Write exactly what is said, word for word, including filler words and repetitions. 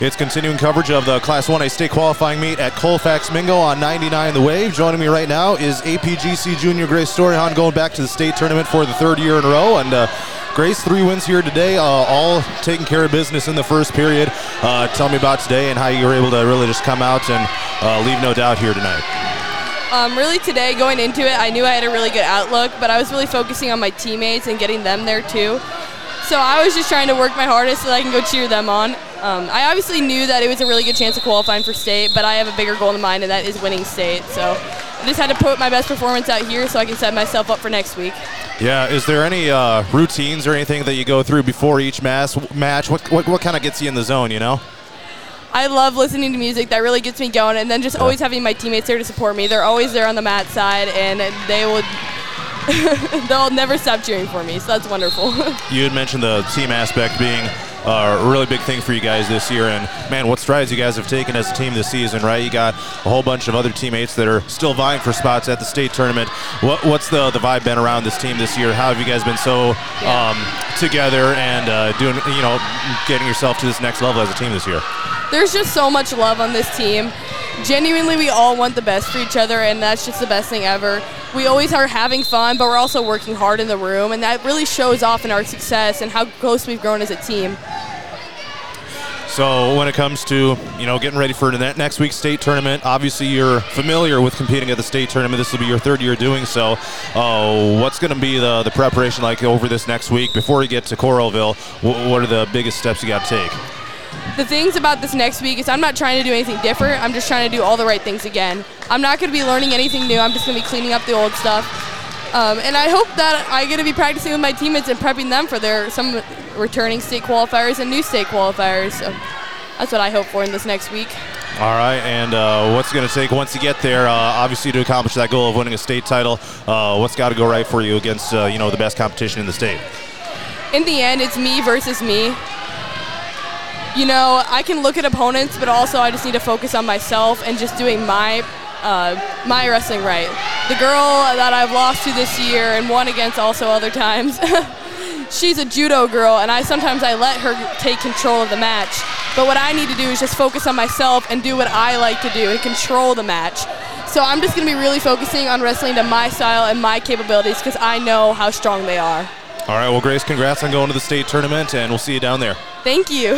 It's continuing coverage of the Class one A state qualifying meet at Colfax Mingo on ninety-nine The Wave. Joining me right now is A P G C junior Grace Storyhan, going back to the state tournament for the third year in a row. And uh, Grace, three wins here today, uh, all taking care of business in the first period. Uh, tell me about today and how you were able to really just come out and uh, leave no doubt here tonight. Um, really today, going into it, I knew I had a really good outlook, but I was really focusing on my teammates and getting them there too. So I was just trying to work my hardest so that I can go cheer them on. Um, I obviously knew that it was a really good chance of qualifying for state, but I have a bigger goal in mind, and that is winning state. So I just had to put my best performance out here so I can set myself up for next week. Yeah, is there any uh, routines or anything that you go through before each mass match? What, what, what kind of gets you in the zone, you know? I love listening to music. That really gets me going, and then just yeah. always having my teammates there to support me. They're always there on the mat side, and they will they'll never stop cheering for me, so that's wonderful. You had mentioned the team aspect being uh, a really big thing for you guys this year, and man, what strides you guys have taken as a team this season, right? You got a whole bunch of other teammates that are still vying for spots at the state tournament. What, what's the, the vibe been around this team this year? How have you guys been so yeah. um, together and uh, doing, you know, getting yourself to this next level as a team this year? There's just so much love on this team. Genuinely, we all want the best for each other, and that's just the best thing ever. We always are having fun, but we're also working hard in the room, and that really shows off in our success and how close we've grown as a team. So when it comes to, you know, getting ready for the next week's state tournament, obviously you're familiar with competing at the state tournament. This will be your third year doing so. Uh, what's going to be the, the preparation like over this next week before you get to Coralville? What are the biggest steps you got to take? The things about this next week is I'm not trying to do anything different. I'm just trying to do all the right things again. I'm not going to be learning anything new. I'm just going to be cleaning up the old stuff. Um, and I hope that I get to be practicing with my teammates and prepping them for their some returning state qualifiers and new state qualifiers. So that's what I hope for in this next week. All right, and uh, what's going to take once you get there, uh, obviously to accomplish that goal of winning a state title, uh, what's got to go right for you against uh, you know, the best competition in the state? In the end, it's me versus me. You know, I can look at opponents, but also I just need to focus on myself and just doing my uh, my wrestling right. The girl that I've lost to this year and won against also other times, she's a judo girl, and I sometimes I let her take control of the match. But what I need to do is just focus on myself and do what I like to do and control the match. So I'm just going to be really focusing on wrestling to my style and my capabilities because I know how strong they are. All right, well, Grace, congrats on going to the state tournament, and we'll see you down there. Thank you.